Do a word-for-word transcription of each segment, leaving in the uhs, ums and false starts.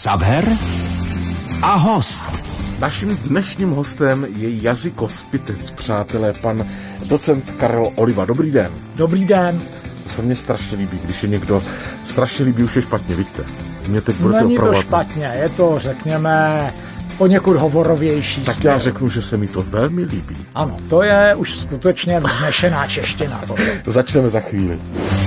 Xaver a host. Naším dnešním hostem je jazykospitec, přátelé, pan docent Karel Oliva. Dobrý den. Dobrý den. To se mně strašně líbí, když je někdo strašně líbí, už je špatně, vidíte. Mě teď budete Není opravovat. to špatně, je to, řekněme, poněkud hovorovější. Tak styl. Já řeknu, že se mi to velmi líbí. Ano, to je už skutečně vznešená čeština. Začneme za chvíli.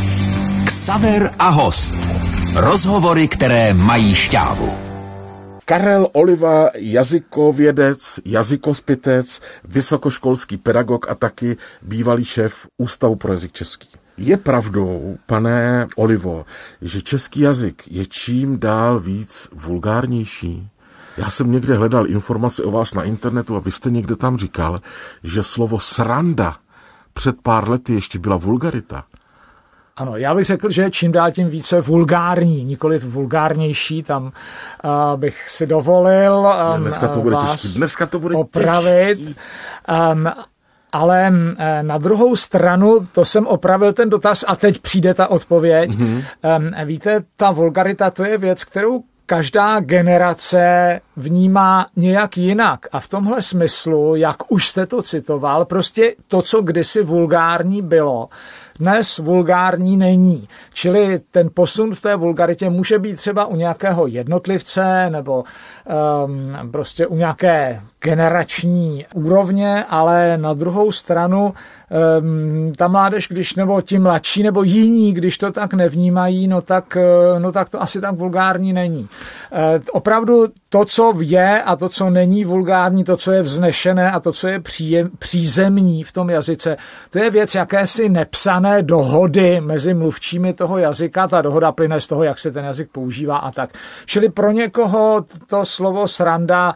Xaver a host. Rozhovory, které mají šťávu. Karel Oliva, jazykovědec, jazykospitec, vysokoškolský pedagog a taky bývalý šéf Ústavu pro jazyk český. Je pravdou, pane Olivo, že český jazyk je čím dál víc vulgárnější? Já jsem někde hledal informace o vás na internetu a vy jste někde tam říkal, že slovo sranda před pár lety ještě byla vulgarita. Ano, já bych řekl, že čím dál tím více vulgární, nikoliv vulgárnější, tam uh, bych si dovolil um, Dneska to bude vás těžký. Dneska to bude opravit. Těžký. Um, ale na druhou stranu, to jsem opravil ten dotaz a teď přijde ta odpověď. Mm-hmm. Um, víte, ta vulgarita, to je věc, kterou každá generace vnímá nějak jinak. A v tomhle smyslu, jak už jste to citoval, prostě to, co kdysi vulgární bylo, dnes vulgární není. Čili ten posun v té vulgaritě může být třeba u nějakého jednotlivce nebo um, prostě u nějaké generační úrovně, ale na druhou stranu um, ta mládež, když nebo ti mladší nebo jiní, když to tak nevnímají, no tak, no tak to asi tak vulgární není. Uh, opravdu to, co je a to, co není vulgární, to, co je vznešené a to, co je příjem, přízemní v tom jazyce, to je věc jakési nepsané dohody mezi mluvčími toho jazyka. Ta dohoda plyne z toho, jak se ten jazyk používá a tak. Čili pro někoho to slovo sranda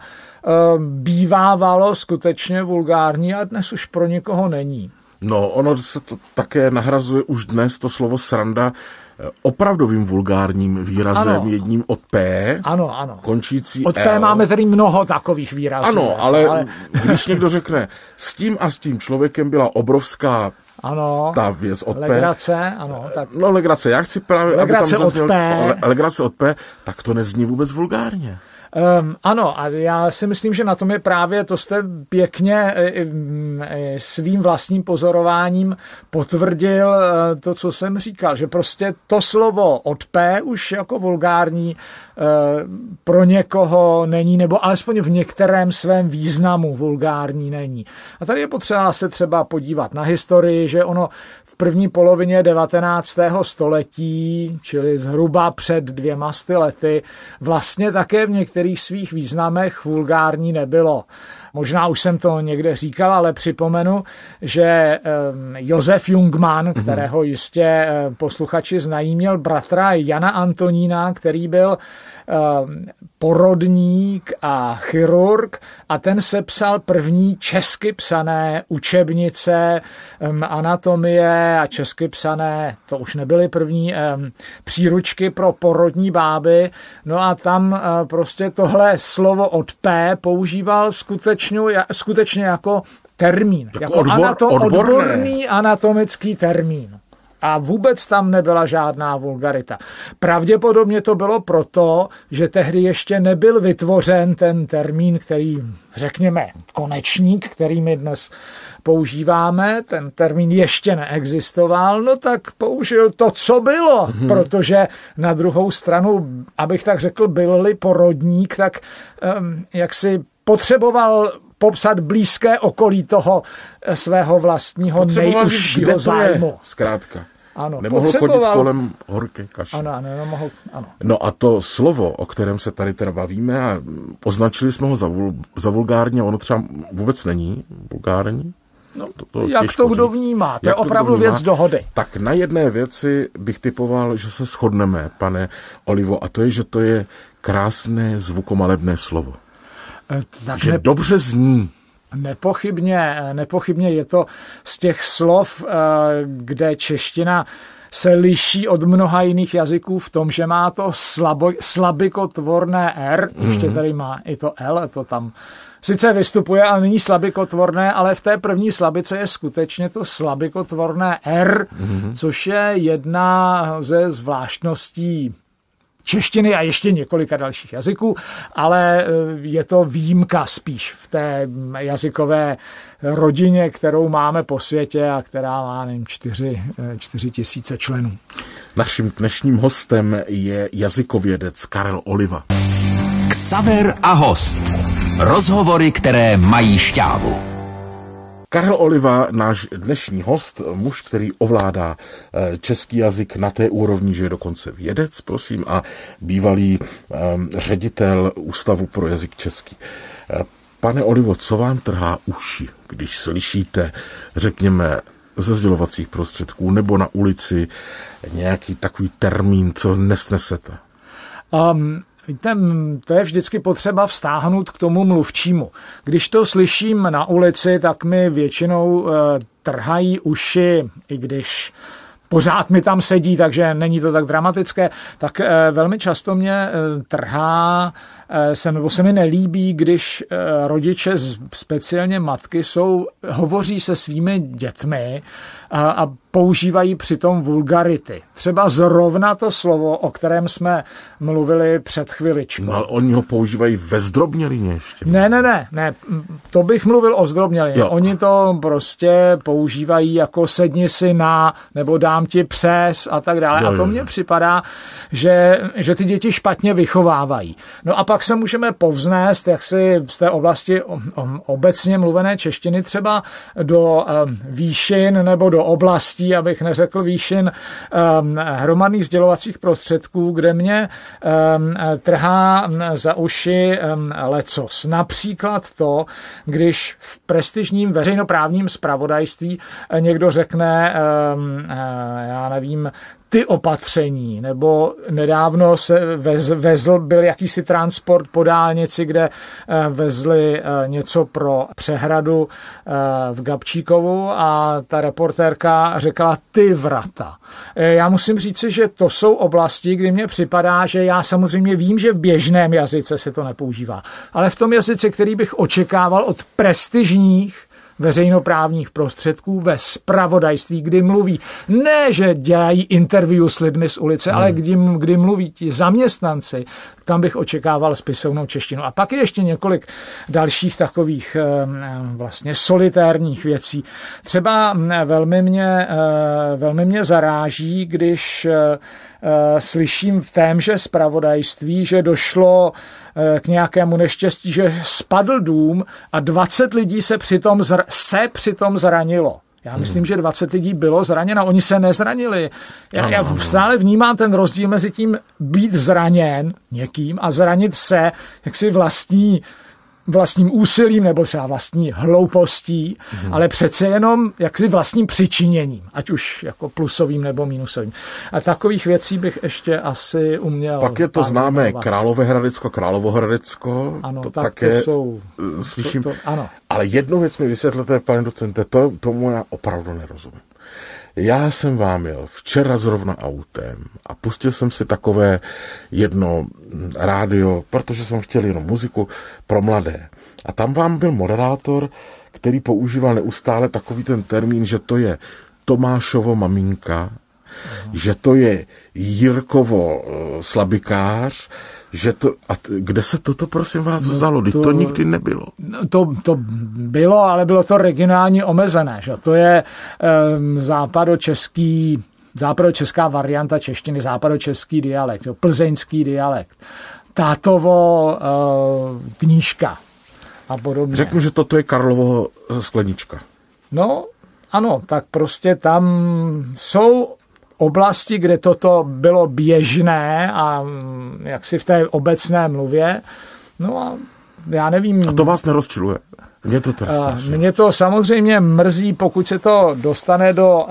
bývávalo skutečně vulgární a dnes už pro někoho není. No, ono se to také nahrazuje už dnes, to slovo sranda, opravdovým vulgárním výrazem, ano. Jedním od P, ano, ano. končící od L. P máme tedy mnoho takových výrazů. Ano, ale, ale když někdo řekne, s tím a s tím člověkem byla obrovská ano, ta věc od legrace, P. Ano, tak... No, legrace, já chci právě, legrace aby tam zazněl, od P. legrace od P, tak to nezní vůbec vulgárně. Um, ano, a já si myslím, že na tom je právě, to jste pěkně e, e, svým vlastním pozorováním potvrdil e, to, co jsem říkal, že prostě to slovo od P už jako vulgární e, pro někoho není, nebo alespoň v některém svém významu vulgární není. A tady je potřeba se třeba podívat na historii, že ono v první polovině devatenáctého století, čili zhruba před dvěma sty lety, vlastně také v některých svých významech vulgární nebylo. Možná už jsem to někde říkal, ale připomenu, že Josef Jungmann, kterého jistě posluchači znají, měl bratra Jana Antonína, který byl porodník a chirurg a ten sepsal první česky psané učebnice anatomie a česky psané, to už nebyly první příručky pro porodní báby. No a tam prostě tohle slovo od P používal skutečně skutečně jako termín. Jako, jako odbor, anatom, odborný anatomický termín. A vůbec tam nebyla žádná vulgarita. Pravděpodobně to bylo proto, že tehdy ještě nebyl vytvořen ten termín, který, řekněme, konečník, který my dnes používáme, ten termín ještě neexistoval, no tak použil to, co bylo, hmm. protože na druhou stranu, abych tak řekl, byl-li porodník, tak um, jak si potřeboval popsat blízké okolí toho svého vlastního nejužšího zájmu. Je, zkrátka. Ano, nemohl chodit kolem horké kaše. Ano, ano, nemohl, ano. No a to slovo, o kterém se tady teda bavíme, a označili jsme ho za, vul, za vulgární, ono třeba vůbec není vulgární. No, to, to jak to kdo vnímá, to je opravdu věc dohody. Tak na jedné věci bych typoval, že se shodneme, pane Olivo, a to je, že to je krásné zvukomalebné slovo. Tak že ne... dobře zní. Nepochybně, nepochybně je to z těch slov, kde čeština se liší od mnoha jiných jazyků v tom, že má to slabo, slabikotvorné R, mm-hmm. ještě tady má i to L, to tam sice vystupuje, ale není slabikotvorné, ale v té první slabice je skutečně to slabikotvorné R, mm-hmm. což je jedna ze zvláštností češtiny a ještě několika dalších jazyků, ale je to výjimka spíš v té jazykové rodině, kterou máme po světě a která má, nevím, čtyři, čtyři tisíce členů. Naším dnešním hostem je jazykovědec Karel Oliva. Xaver a host. Rozhovory, které mají šťávu. Karel Oliva, náš dnešní host, muž, který ovládá český jazyk na té úrovni, že je dokonce vědec, prosím, a bývalý um, ředitel Ústavu pro jazyk český. Pane Olivo, co vám trhá uši, když slyšíte, řekněme, ze sdělovacích prostředků nebo na ulici nějaký takový termín, co nesnesete? Um... Víte, to je vždycky potřeba vztáhnout k tomu mluvčímu. Když to slyším na ulici, tak mi většinou e, trhají uši, i když pořád mi tam sedí, takže není to tak dramatické, tak e, velmi často mě e, trhá e, se, nebo se mi nelíbí, když e, rodiče, speciálně matky, jsou, hovoří se svými dětmi a, a používají přitom vulgarity. Třeba zrovna to slovo, o kterém jsme mluvili před chviličkou. No ale oni ho používají ve zdrobnělině ještě. Ne, ne, ne, ne, to bych mluvil o zdrobnělině. Jo. Oni to prostě používají jako sedni si na, nebo dám ti přes a tak dále. Jo, a to mně připadá, že, že ty děti špatně vychovávají. No a pak se můžeme povznést, jak si z té oblasti obecně mluvené češtiny třeba do výšin nebo do oblastí, abych neřekl výšin um, hromadných sdělovacích prostředků, kde mě um, trhá za uši um, lecos. Například to, když v prestižním veřejnoprávním zpravodajství někdo řekne, um, já nevím, ty opatření, nebo nedávno se vez, vezl, byl jakýsi transport po dálnici, kde vezli něco pro přehradu v Gabčíkovu a ta reportérka řekla ty vrata. Já musím říci, že to jsou oblasti, kdy mně připadá, že já samozřejmě vím, že v běžném jazyce se to nepoužívá, ale v tom jazyce, který bych očekával od prestižních veřejnoprávních prostředků ve zpravodajství, kdy mluví. Ne, že dělají interview s lidmi z ulice, hmm. ale kdy, kdy mluví ti zaměstnanci, tam bych očekával spisovnou češtinu. A pak je ještě několik dalších takových vlastně solitérních věcí. Třeba velmi mě, velmi mě zaráží, když slyším v témže zpravodajství, že došlo k nějakému neštěstí, že spadl dům a dvacet lidí se přitom, zr- se přitom zranilo. Já myslím, že dvacet lidí bylo zraněno, oni se nezranili. Já, já stále vnímám ten rozdíl mezi tím být zraněn někým a zranit se jaksi vlastní vlastním úsilím nebo třeba vlastní hloupostí, hmm. ale přece jenom jaksi vlastním přičiněním, ať už jako plusovým nebo minusovým. A takových věcí bych ještě asi uměl. Pak je to známé Královéhradecko, Královohradecko. Ano, to tak také to jsou, slyším. To, to, ano. Ale jednu věc mi vysvětlete, pane docente, to, tomu já opravdu nerozumím. Já jsem vám jel včera zrovna autem a pustil jsem si takové jedno rádio, protože jsem chtěl jenom muziku pro mladé. A tam vám byl moderátor, který používal neustále takový ten termín, že to je Tomášovo maminka, Aha. že to je Jirkovo uh, slabikář, že to, a t, kde se toto, prosím vás, vzalo? No to, to nikdy nebylo. To, to bylo, ale bylo to regionálně omezené. Že? To je um, západočeský, západočeská varianta češtiny, západočeský dialekt, jo, plzeňský dialekt. Tátovo uh, knížka a podobně. Řeknu, že toto je Karlovo sklenička. No, ano, tak prostě tam jsou oblasti, kde toto bylo běžné a jaksi v té obecné mluvě. No a já nevím. A to vás nerozčiluje? Mě to teda strašně. Mě to samozřejmě mrzí, pokud se to dostane do,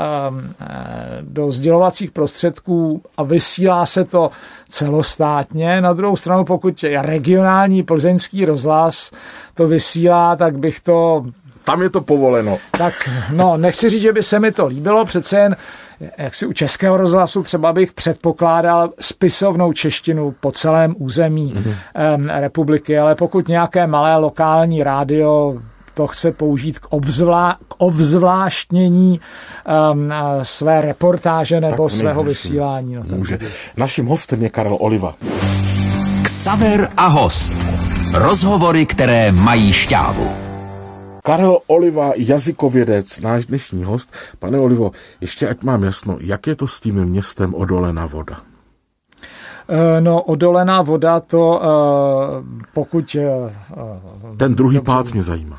do sdělovacích prostředků a vysílá se to celostátně. Na druhou stranu, pokud regionální plzeňský rozhlas to vysílá, tak bych to... Tam je to povoleno. Tak, no, nechci říct, že by se mi to líbilo, přece jen jak si u Českého rozhlasu třeba bych předpokládal spisovnou češtinu po celém území mm-hmm. republiky, ale pokud nějaké malé lokální rádio to chce použít k, obzvlá, k obzvláštnění um, své reportáže nebo tak svého můžu. vysílání. No, může. Naším hostem je Karel Oliva. Xaver a host. Rozhovory, které mají šťávu. Karel Oliva, jazykovědec, náš dnešní host. Pane Olivo, ještě ať mám jasno, jak je to s tím městem Odolená Voda? No, Odolená Voda, to pokud... Ten druhý dobře, pád mě zajímá.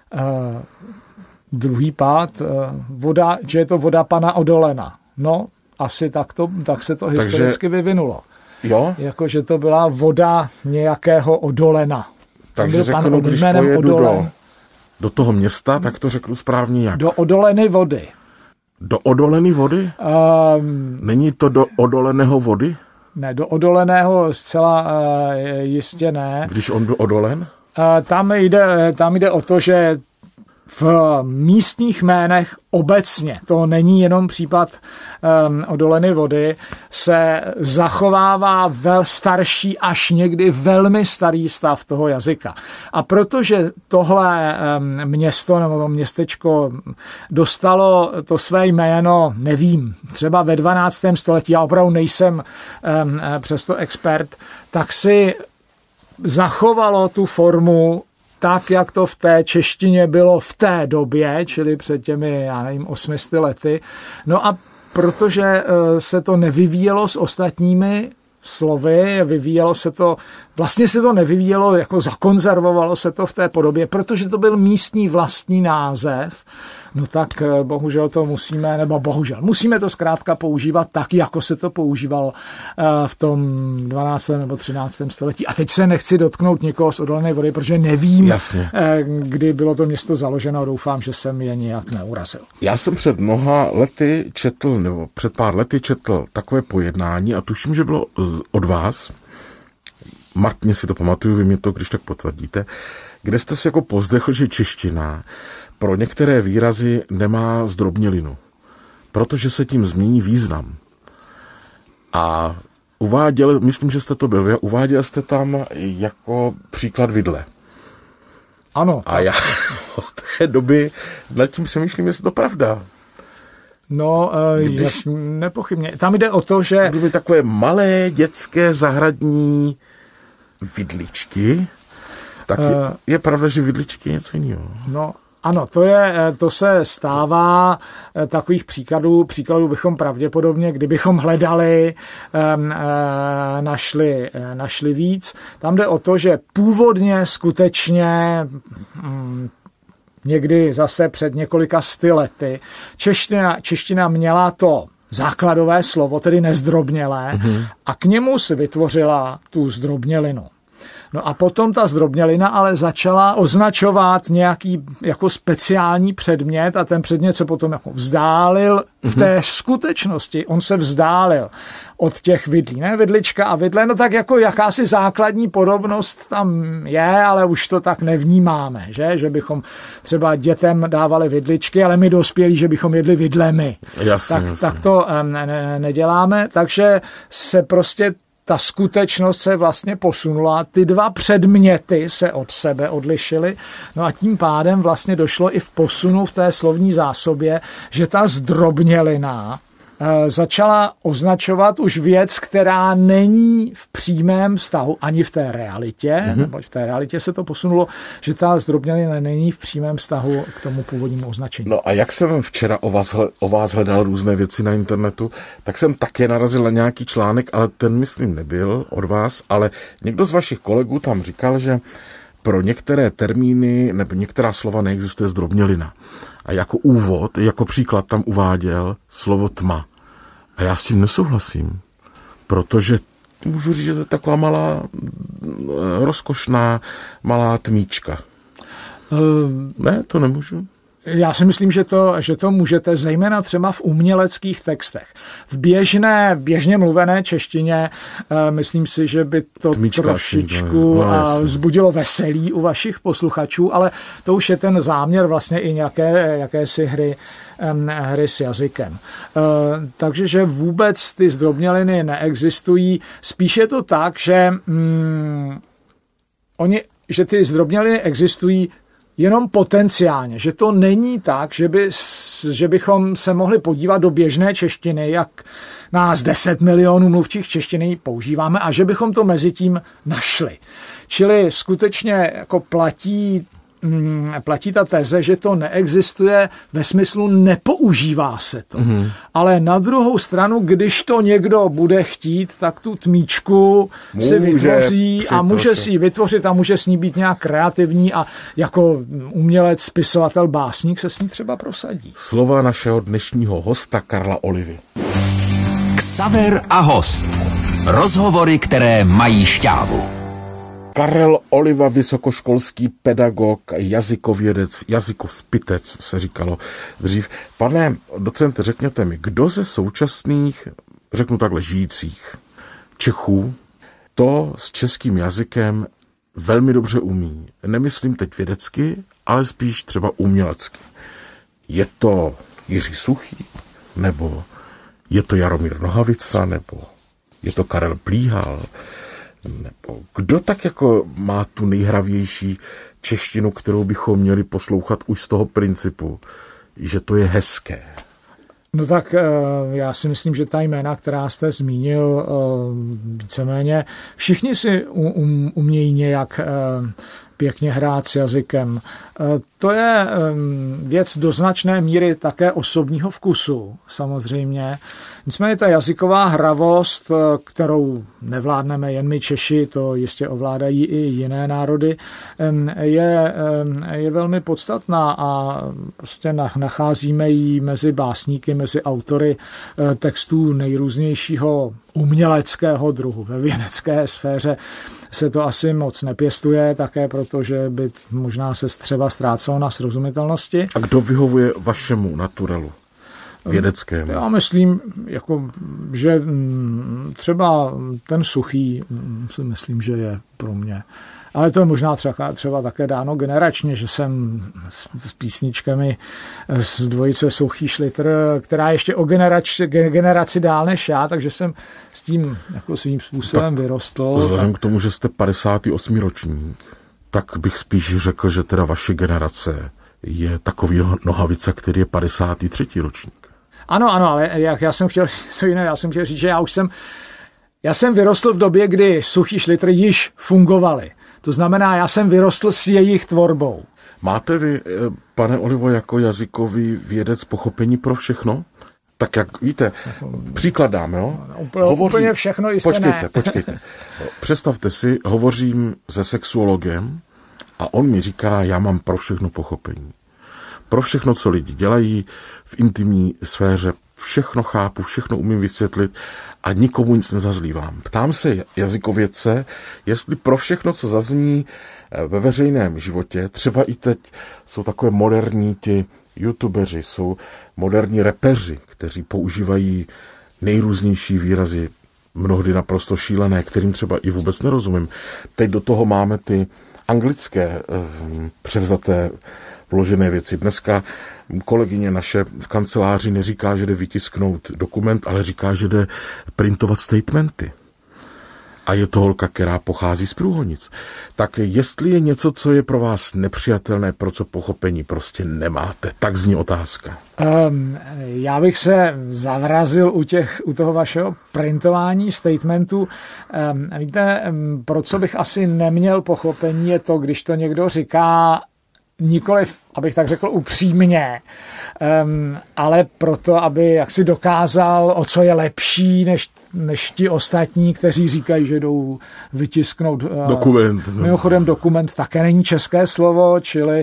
Druhý pád, voda, že je to voda pana Odolena. No, asi tak, to, tak se to Takže, historicky vyvinulo. Jo? Jako, že to byla voda nějakého Odolena. Takže řeknu, když pojedu do, do toho města, tak to řeknu správně jak? Do Odoleny vody. Do Odoleny vody? Um, Není to do Odoleného vody? Ne, do Odoleného zcela uh, jistě ne. Když on byl odolen? Uh, tam, jde, tam jde o to, že v místních jménech obecně, to není jenom případ um, Odoleny vody, se zachovává vel starší až někdy velmi starý stav toho jazyka. A protože tohle um, město nebo to městečko dostalo to své jméno, nevím, třeba ve dvanáctém století, já opravdu nejsem um, přesto expert, tak si zachovalo tu formu tak, jak to v té češtině bylo v té době, čili před těmi, já nevím, osmisty lety. No a protože se to nevyvíjelo s ostatními slovy, vyvíjelo se to, vlastně se to nevyvíjelo, jako zakonzervovalo se to v té podobě, protože to byl místní vlastní název, no tak bohužel to musíme, nebo bohužel, musíme to zkrátka používat tak, jako se to používalo v tom dvanáctém nebo třináctém století. A teď se nechci dotknout někoho z Odolené vody, protože nevím, Jasně. kdy bylo to město založeno, doufám, že jsem je nějak neurazil. Já jsem před mnoha lety četl, nebo před pár lety četl takové pojednání a tuším, že bylo od vás, matně si to pamatuju, vy mě to, když tak potvrdíte, kde jste si jako pozdechl, že čeština pro některé výrazy nemá zdrobnělinu, protože se tím změní význam. A uváděl, myslím, že jste to byl, uváděl jste tam jako příklad vidle. Ano. A já od té doby nad tím přemýšlím, jestli to pravda. No, Když, nepochybně. Tam jde o to, že... Kdyby takové malé dětské zahradní vidličky, tak je, uh, je pravda, že vidličky je něco jiného. No, ano, to, je, to se stává, takových příkladů, příkladů bychom pravděpodobně, kdybychom hledali, našli, našli víc. Tam jde o to, že původně skutečně někdy zase před několika sty lety čeština, čeština měla to základové slovo, tedy nezdrobnělé, mm-hmm. a k němu si vytvořila tu zdrobnělinu. No a potom ta zdrobnělina ale začala označovat nějaký jako speciální předmět a ten předmět se potom jako vzdálil v té skutečnosti. On se vzdálil od těch vidlí. Ne? Vidlička a vidle, no tak jako jakási základní podobnost tam je, ale už to tak nevnímáme, že? Že bychom třeba dětem dávali vidličky, ale my dospělí, že bychom jedli vidlemi. Jasně, tak, jasně. tak to ne, ne, neděláme, takže se prostě ta skutečnost se vlastně posunula, ty dva předměty se od sebe odlišily, no a tím pádem vlastně došlo i v posunu v té slovní zásobě, že ta zdrobnělina e, začala označovat už věc, která není v přímém vztahu ani v té realitě, mm-hmm. nebo v té realitě se to posunulo, že ta zdrobnělina není v přímém vztahu k tomu původnímu označení. No a jak jsem včera o vás, o vás hledal různé věci na internetu, tak jsem také narazil na nějaký článek, ale ten myslím nebyl od vás, ale někdo z vašich kolegů tam říkal, že pro některé termíny nebo některá slova neexistuje zdrobnělina. A jako úvod, jako příklad tam uváděl slovo tma. A já s tím nesouhlasím, protože můžu říct, že to je taková malá, rozkošná, malá tmíčka. Uh, ne, to nemůžu. Já si myslím, že to, že to můžete, zejména třeba v uměleckých textech. V běžné, běžně mluvené češtině, uh, myslím si, že by to Tmíčka trošičku no, vzbudilo veselí u vašich posluchačů, ale to už je ten záměr vlastně i nějaké, jakési hry, um, hry s jazykem. Uh, takže, že vůbec ty zdrobněliny neexistují, spíš je to tak, že, um, oni, že ty zdrobněliny existují jenom potenciálně, že to není tak, že, by, že bychom se mohli podívat do běžné češtiny, jak nás deset milionů mluvčích češtiny používáme a že bychom to mezi tím našli. Čili skutečně jako platí platí ta teze, že to neexistuje ve smyslu nepoužívá se to. Mm. Ale na druhou stranu, když to někdo bude chtít, tak tu tmíčku může si vytvoří a může si ji vytvořit a může s ní být nějak kreativní a jako umělec, spisovatel, básník se s ní třeba prosadí. Slova našeho dnešního hosta Karla Olivy. Xaver a host. Rozhovory, které mají šťávu. Karel Oliva, vysokoškolský pedagog, jazykovědec, jazykospitec se říkalo dřív. Pane docente, řekněte mi, kdo ze současných, řeknu takhle, žijících Čechů to s českým jazykem velmi dobře umí? Nemyslím teď vědecky, ale spíš třeba umělecky. Je to Jiří Suchý, nebo je to Jaromír Nohavica, nebo je to Karel Plíhal, nebo kdo tak jako má tu nejhravější češtinu, kterou bychom měli poslouchat už z toho principu, že to je hezké? No tak já si myslím, že ta jména, která jste zmínil, víceméně všichni si um, umějí nějak pěkně hrát s jazykem. To je věc do značné míry také osobního vkusu, samozřejmě. Nicméně ta jazyková hravost, kterou nevládneme jen my Češi, to jistě ovládají i jiné národy, je, je velmi podstatná a prostě nacházíme ji mezi básníky, mezi autory textů nejrůznějšího uměleckého druhu. Ve vědecké sféře se to asi moc nepěstuje, také protože by možná se třeba ztrácelo na srozumitelnosti. A kdo vyhovuje vašemu naturelu vědeckému? Já myslím, jako, že třeba ten Suchý si myslím, že je pro mě. Ale to je možná třeba, třeba také dáno generačně, že jsem s, s písničkami z dvojice Suchý Šlitr, která ještě o generaci, generaci dál než já, takže jsem s tím jako svým způsobem tak vyrostl. Vzhledem k tomu, že jste padesátý osmý ročník, tak bych spíš řekl, že teda vaše generace je takový Nohavica, který je padesátý třetí ročník. Ano, ano, ale jak já jsem chtěl říct, já jsem chtěl říct, že já už jsem, já jsem vyrostl v době, kdy Suchý Šlitr již fungovali. To znamená, já jsem vyrostl s jejich tvorbou. Máte vy, pane Olivo, jako jazykový vědec pochopení pro všechno? Tak jak víte, příklad dáme, jo? Úplně, Hovoří... úplně všechno jistě Počkejte, ne. počkejte. Představte si, hovořím se sexuologem a on mi říká, já mám pro všechno pochopení. Pro všechno, co lidi dělají v intimní sféře, všechno chápu, všechno umím vysvětlit a nikomu nic nezazlívám. Ptám se jazykovědce, jestli pro všechno, co zazní ve veřejném životě, třeba i teď jsou takové moderní ti youtubeři, jsou moderní repeři, kteří používají nejrůznější výrazy, mnohdy naprosto šílené, kterým třeba i vůbec nerozumím. Teď do toho máme ty anglické převzaté vložené věci. Dneska kolegyně naše v kanceláři neříká, že jde vytisknout dokument, ale říká, že jde printovat statementy. A je to holka, která pochází z Průhonic. Tak jestli je něco, co je pro vás nepřijatelné, pro co pochopení prostě nemáte, tak zní otázka. Um, já bych se zavrazil u, těch, u toho vašeho printování statementů. Um, víte, um, pro co bych asi neměl pochopení, je to, když to někdo říká nikoliv, abych tak řekl, upřímně, um, ale proto, aby jaksi dokázal, o co je lepší, než, než ti ostatní, kteří říkají, že jdou vytisknout uh, dokument. Mimochodem dokument také není české slovo, čili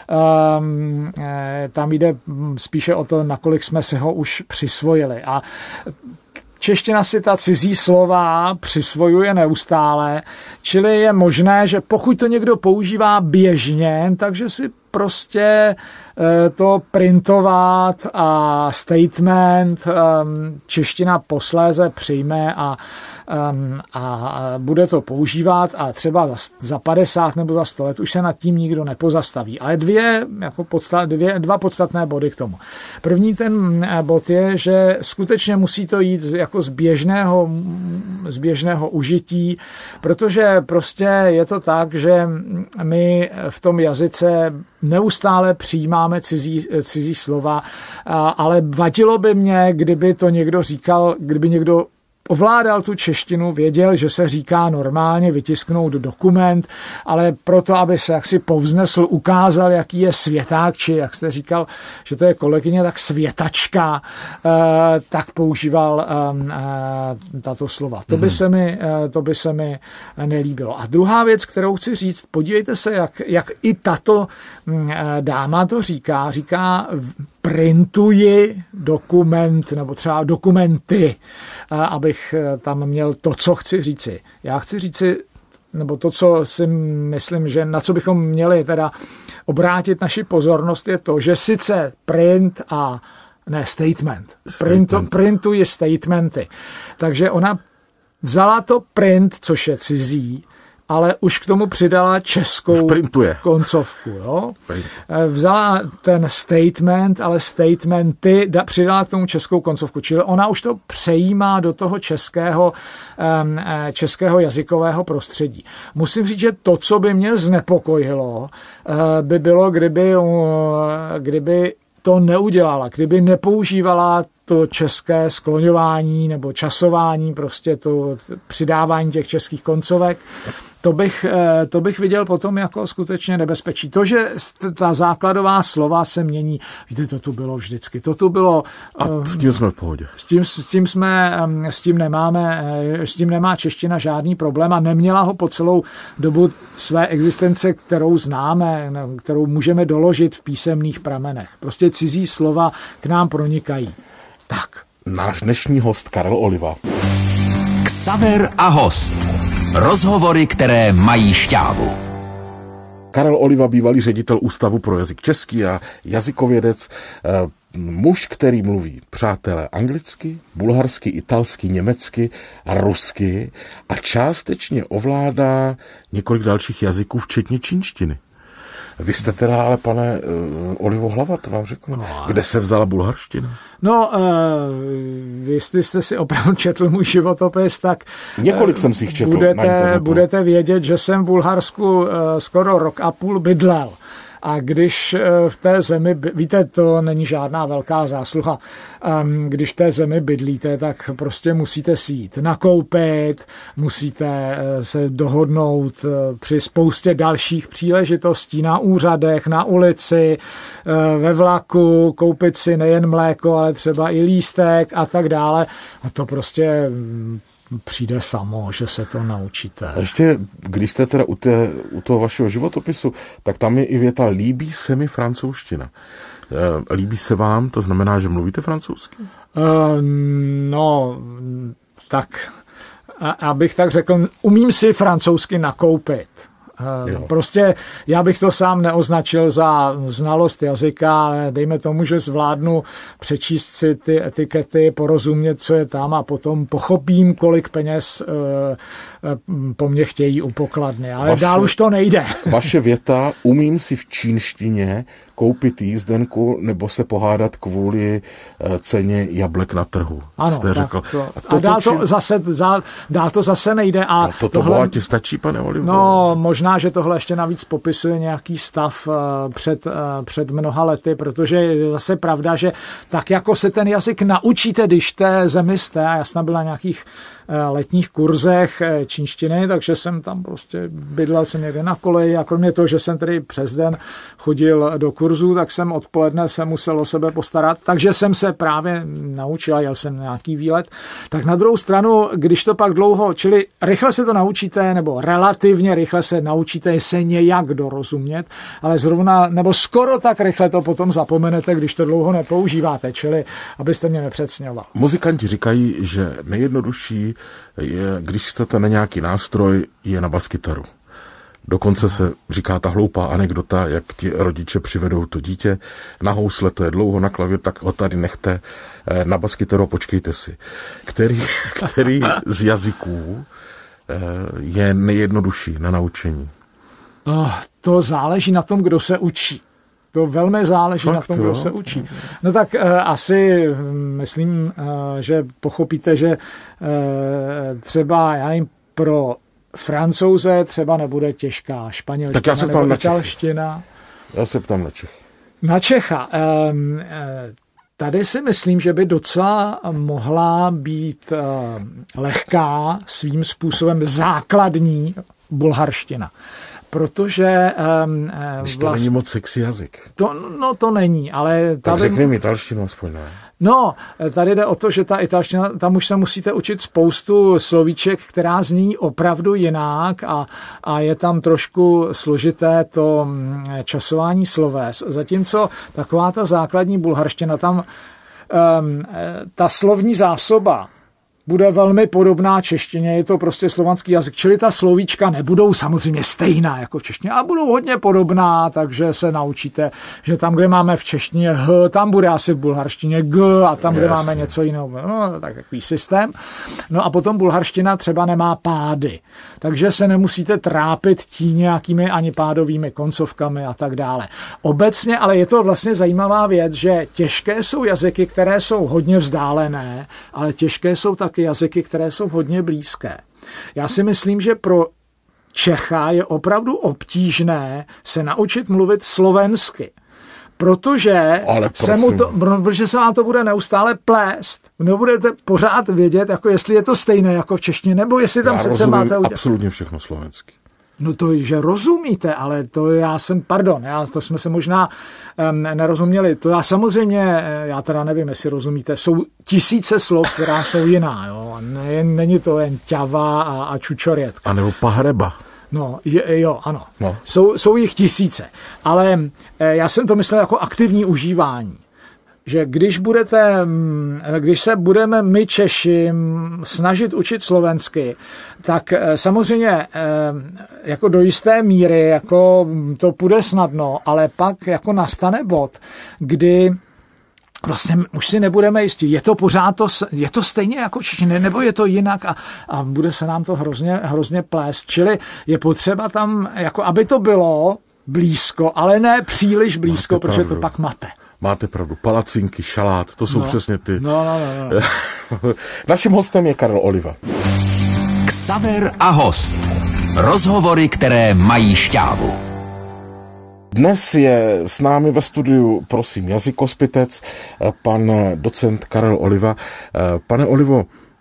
um, tam jde spíše o to, nakolik jsme si ho už přisvojili. A čeština si ta cizí slova přisvojuje neustále, čili je možné, že pokud to někdo používá běžně, takže si prostě to printovat a statement čeština posléze přijme a um, a bude to používat a třeba za, za padesát nebo za sto let už se nad tím nikdo nepozastaví. Ale dvě, jako podstat, dvě, dva podstatné body k tomu. První ten bod je, že skutečně musí to jít jako z běžného, z běžného užití, protože prostě je to tak, že my v tom jazyce neustále přijímáme cizí, cizí slova, ale vadilo by mě, kdyby to někdo říkal, kdyby někdo ovládal tu češtinu, věděl, že se říká normálně vytisknout dokument, ale proto, aby se jaksi povznesl, ukázal, jaký je světák, či jak jste říkal, že to je kolegyně, tak světačka, tak používal tato slova. To by se mi, to by se mi nelíbilo. A druhá věc, kterou chci říct, podívejte se, jak, jak i tato dáma to říká, říká printuji dokument, nebo třeba dokumenty, abych tam měl to, co chci říci. Já chci říci, nebo to, co si myslím, že na co bychom měli teda obrátit naši pozornost, je to, že sice print a ne, statement. statement. Printu, printuji statementy. Takže ona vzala to print, což je cizí, ale už k tomu přidala českou koncovku. Jo? Vzala ten statement, ale statementy, přidala k tomu českou koncovku. Čili ona už to přejímá do toho českého, českého jazykového prostředí. Musím říct, že to, co by mě znepokojilo, by bylo, kdyby, kdyby to neudělala, kdyby nepoužívala to české skloňování nebo časování, prostě to přidávání těch českých koncovek, to bych, to bych viděl potom jako skutečně nebezpečí. To, že ta základová slova se mění, víte, to tu bylo vždycky. To tu bylo... A s tím jsme v pohodě. S tím, s tím jsme, s tím nemáme, s tím nemá čeština žádný problém a neměla ho po celou dobu své existence, kterou známe, kterou můžeme doložit v písemných pramenech. Prostě cizí slova k nám pronikají. Tak. Náš dnešní host Karel Oliva. Xaver a host. Rozhovory, které mají šťávu. Karel Oliva, bývalý ředitel Ústavu pro jazyk český a jazykovědec, muž, který mluví, přátelé, anglicky, bulharsky, italsky, německy a rusky a částečně ovládá několik dalších jazyků, včetně čínštiny. Vy jste teda, ale pane uh, Olivo Hlava, to vám řeknu, no, kde se vzala bulharština? No, uh, vy jste si opravdu četl můj životopis, tak několik jsem si jich četl. Budete, budete vědět, že jsem v Bulharsku uh, skoro rok a půl bydlel. A když v té zemi, víte, to není žádná velká zásluha, když v té zemi bydlíte, tak prostě musíte si jít nakoupit, musíte se dohodnout při spoustě dalších příležitostí na úřadech, na ulici, ve vlaku, koupit si nejen mléko, ale třeba i lístek a tak dále. A to prostě přijde samo, že se to naučíte. A ještě, když jste teda u, té, u toho vašeho životopisu, tak tam je i věta líbí se mi francouzština. Líbí se vám, to znamená, že mluvíte francouzsky? Uh, no, tak, abych tak řekl, umím si francouzsky nakoupit. Jo. Prostě já bych to sám neoznačil za znalost jazyka, ale dejme tomu, že zvládnu přečíst si ty etikety, porozumět, co je tam a potom pochopím, kolik peněz uh, po mně chtějí u pokladny. Ale vaše, dál už to nejde. Vaše věta, umím si v čínštině koupit jízdenku nebo se pohádat kvůli ceně jablek na trhu. Ano, jste řekl. To, a, to, a dál, to či... zase, dál to zase nejde. A no, toto tohle... bohatě stačí, pane Olivo? No, možná, že tohle ještě navíc popisuje nějaký stav uh, před, uh, před mnoha lety, protože je zase pravda, že tak jako se ten jazyk naučíte, když té zemi jste, a já jsem byl na nějakých uh, letních kurzech uh, čínštiny, takže jsem tam prostě bydlel jsem někde na koleji a kromě toho, že jsem tedy přes den chodil do kurzu, tak jsem odpoledne se musel o sebe postarat, takže jsem se právě naučil, jel jsem nějaký výlet. Tak na druhou stranu, když to pak dlouho, čili rychle se to naučíte, nebo relativně rychle se naučíte se nějak dorozumět, ale zrovna, nebo skoro tak rychle to potom zapomenete, když to dlouho nepoužíváte, čili abyste mě nepřecňoval. Muzikanti říkají, že nejjednodušší je, když chcete na nějaký nástroj, je na baskytaru. Dokonce se říká ta hloupá anekdota, jak ti rodiče přivedou to dítě na housle, to je dlouho, na klavír, tak ho tady nechte, na baskytaru počkejte si. Který, který z jazyků je nejjednodušší na naučení? Oh, to záleží na tom, kdo se učí. To velmi záleží Fakt, na tom, kdo jo? se učí. No tak uh, asi myslím, uh, že pochopíte, že uh, třeba, já nevím, pro Francouze třeba nebude těžká španělština tak já se nebo na italština. Já se ptám na Čech. Na Čecha. Um, uh, tady si myslím, že by docela mohla být uh, lehká svým způsobem základní bulharština. Protože... Um, Když to vlast... není moc sexy jazyk. To, no to není, ale... Tak řekni mi italštinu aspoň, ne? No, tady jde o to, že ta italština, tam už se musíte učit spoustu slovíček, která zní opravdu jinak a, a je tam trošku složité to časování sloves. Zatímco taková ta základní bulharština, tam um, ta slovní zásoba bude velmi podobná češtině, je to prostě slovanský jazyk, čili ta slovíčka nebudou samozřejmě stejná jako v češtině, a budou hodně podobná, takže se naučíte, že tam, kde máme v češtině H, tam bude asi v bulharštině G a tam, kde Jasně. máme něco jiného, no, tak takový systém. No a potom bulharština třeba nemá pády, takže se nemusíte trápit tím nějakými ani pádovými koncovkami a tak dále. Obecně, ale je to vlastně zajímavá věc, že těžké jsou jazyky, které jsou hodně vzdálené, ale těžké jsou tak jazyky, které jsou hodně blízké. Já si myslím, že pro Čecha je opravdu obtížné se naučit mluvit slovensky, protože se, mu to, protože se vám to bude neustále plést. Nebudete pořád vědět, jako jestli je to stejné jako v češtině, nebo jestli tam se máte udělat. Absolutně všechno slovensky. No to, že rozumíte, ale to já jsem, pardon, já, to jsme se možná um, nerozuměli. To já samozřejmě, já teda nevím, jestli rozumíte, jsou tisíce slov, která jsou jiná, jo. Ne, není to jen ťava a, a čučorětka. A nebo pahreba. No, je, jo, ano. No. Jsou, jsou jich tisíce, ale já jsem to myslel jako aktivní užívání. Že když budete, když se budeme my Češi snažit učit slovensky, tak samozřejmě jako do jisté míry jako to půjde snadno, ale pak jako nastane bod, kdy vlastně už si nebudeme jistí, je to pořád to, je to stejně jako češtině, nebo je to jinak a, a bude se nám to hrozně, hrozně plést. Čili je potřeba tam, jako aby to bylo blízko, ale ne příliš blízko, Máte protože pravdu. To pak mate. Máte pravdu, palacinky, šalát, to jsou no. přesně ty. No, no, no, no. Naším hostem je Karel Oliva. Xaver a host. Rozhovory, které mají šťávu. Dnes je s námi ve studiu, prosím, jazykospitec, pan docent Karel Oliva. Pane Olivo,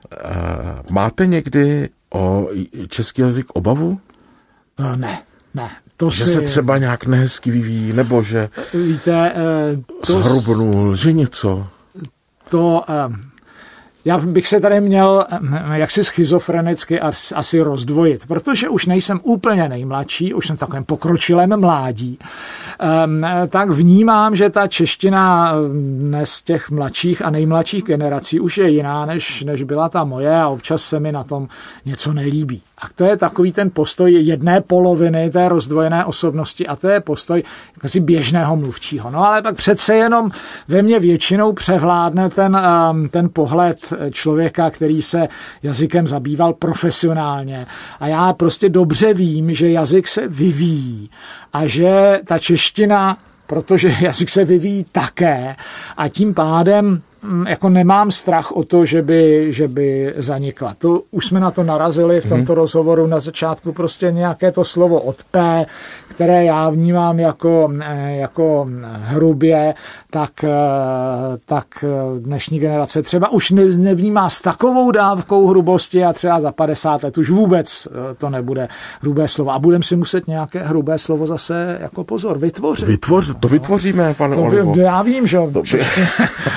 máte někdy o český jazyk obavu? No, ne, ne. To že si... se třeba nějak nehezky vyvíjí, nebo že víte, to... zhrubnul, že něco? To... Já bych se tady měl jaksi schizofrenicky asi rozdvojit, protože už nejsem úplně nejmladší, už jsem v takovém pokročilém mládí, tak vnímám, že ta čeština dnes z těch mladších a nejmladších generací už je jiná, než, než byla ta moje a občas se mi na tom něco nelíbí. A to je takový ten postoj jedné poloviny té rozdvojené osobnosti a to je postoj jaksi běžného mluvčího. No ale pak přece jenom ve mně většinou převládne ten, ten pohled člověka, který se jazykem zabýval profesionálně. A já prostě dobře vím, že jazyk se vyvíjí a že ta čeština, protože jazyk se vyvíjí také a tím pádem jako nemám strach o to, že by, že by zanikla. To, už jsme na to narazili v tomto hmm. rozhovoru na začátku, prostě nějaké to slovo od P, které já vnímám jako, jako hrubě, tak, tak dnešní generace třeba už nevnímá s takovou dávkou hrubosti a třeba za padesát let už vůbec to nebude hrubé slovo. A budeme si muset nějaké hrubé slovo zase jako pozor vytvořit. Vytvoř, to vytvoříme, pane to, Olivo. Já vím, že čeština,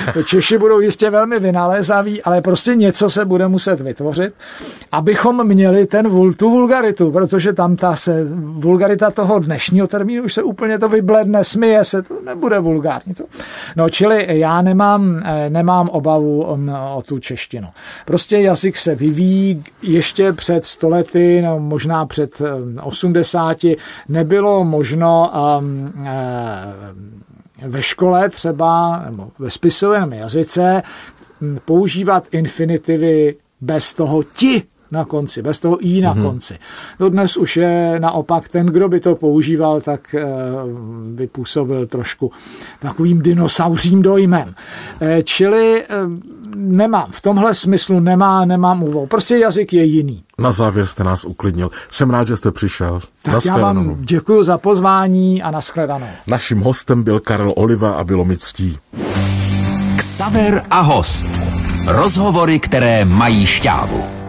naši budou jistě velmi vynalézaví, ale prostě něco se bude muset vytvořit, abychom měli ten, tu vulgaritu, protože tam ta se, vulgarita toho dnešního termínu už se úplně to vybledne, smije se, to nebude vulgární. To. No, čili já nemám, nemám obavu o, o tu češtinu. Prostě jazyk se vyvíjí ještě před stolety, no, možná před osmdesáti, nebylo možno um, ve škole třeba, nebo ve spisovém jazyce používat infinitivy bez toho ti na konci, bez toho i na mm-hmm. konci. No dnes už je naopak ten, kdo by to používal, tak by působil trošku takovým dinosauřím dojmem. Čili nemám, v tomhle smyslu nemá, nemám úvod. Prostě jazyk je jiný. Na závěr jste nás uklidnil. Jsem rád, že jste přišel. Tak já vám děkuji za pozvání a nashledanou. Naším hostem byl Karel Oliva a bylo mi ctí. Xaver a host. Rozhovory, které mají šťávu.